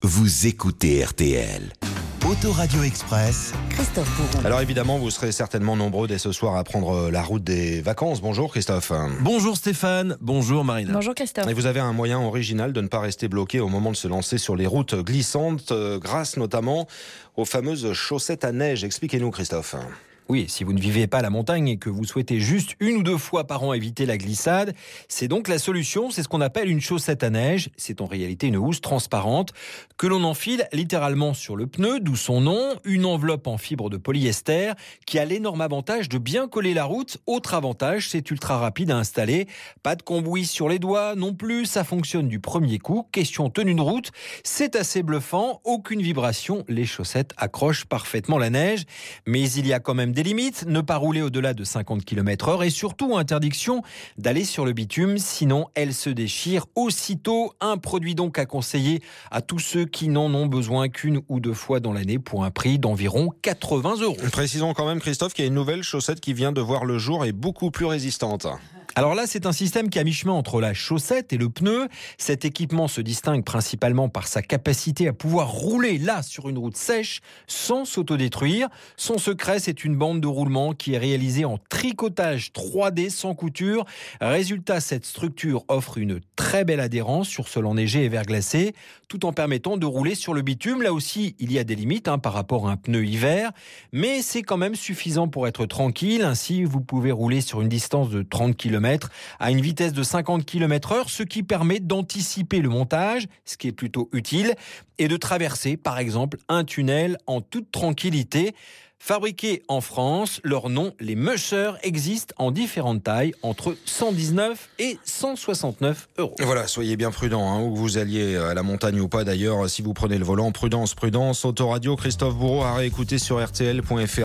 vous écoutez RTL. Autoradio Express. Christophe Bourron. Alors évidemment, vous serez certainement nombreux dès ce soir à prendre la route des vacances. Bonjour Christophe. Bonjour Stéphane, bonjour Marina. Bonjour Christophe. Et vous avez un moyen original de ne pas rester bloqué au moment de se lancer sur les routes glissantes, grâce notamment aux fameuses chaussettes à neige. Expliquez-nous Christophe. Oui, si vous ne vivez pas à la montagne et que vous souhaitez juste 1 ou 2 fois par an éviter la glissade, c'est donc la solution, c'est ce qu'on appelle une chaussette à neige. C'est en réalité une housse transparente que l'on enfile littéralement sur le pneu, d'où son nom, une enveloppe en fibre de polyester qui a l'énorme avantage de bien coller la route. Autre avantage, c'est ultra rapide à installer. Pas de cambouis sur les doigts non plus, ça fonctionne du premier coup. Question tenue de route, c'est assez bluffant, aucune vibration, les chaussettes accrochent parfaitement la neige. Mais il y a quand même des limites, ne pas rouler au-delà de 50 km/h et surtout interdiction d'aller sur le bitume, sinon elle se déchire aussitôt. Un produit donc à conseiller à tous ceux qui n'en ont besoin qu'1 ou 2 fois dans l'année pour un prix d'environ 80 €. Précisons quand même Christophe qu'il y a une nouvelle chaussette qui vient de voir le jour et beaucoup plus résistante. Alors là, c'est un système qui est à mi-chemin entre la chaussette et le pneu. Cet équipement se distingue principalement par sa capacité à pouvoir rouler là sur une route sèche sans s'autodétruire. Son secret, c'est une bande de roulement qui est réalisée en tricotage 3D sans couture. Résultat, cette structure offre une très belle adhérence sur sol enneigé et verglacé, tout en permettant de rouler sur le bitume. Là aussi, il y a des limites par rapport à un pneu hiver, mais c'est quand même suffisant pour être tranquille. Ainsi, vous pouvez rouler sur une distance de 30 km à une vitesse de 50 km/h, ce qui permet d'anticiper le montage, ce qui est plutôt utile, et de traverser par exemple un tunnel en toute tranquillité. Fabriqués en France, leur nom, les Musher, existent en différentes tailles, entre 119 et 169 €. Voilà, soyez bien prudents, où vous alliez à la montagne ou pas d'ailleurs, si vous prenez le volant, prudence, Autoradio, Christophe Bourron à réécouter sur rtl.fr.